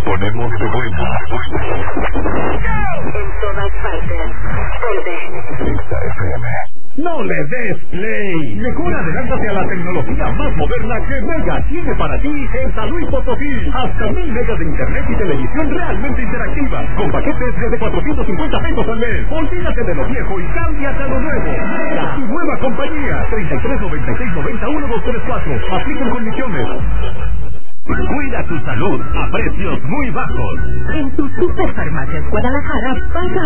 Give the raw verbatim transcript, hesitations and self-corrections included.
ponemos de buena. En todas partes. Exa F M. No le des play. Mejor adelántate a la tecnología más moderna que Mega tiene para ti en San Luis Potosí. Hasta mil megas de internet y televisión realmente interactiva. Con paquetes desde cuatrocientos cincuenta pesos al mes. Olvídate de lo viejo y cámbiate a lo nuevo. Mega, tu nueva compañía. treinta y tres noventa y seis noventa uno dos tres cuatro. Aplican condiciones. Cuida tu salud a precios muy bajos. En tu Superfarmacias Guadalajara, paga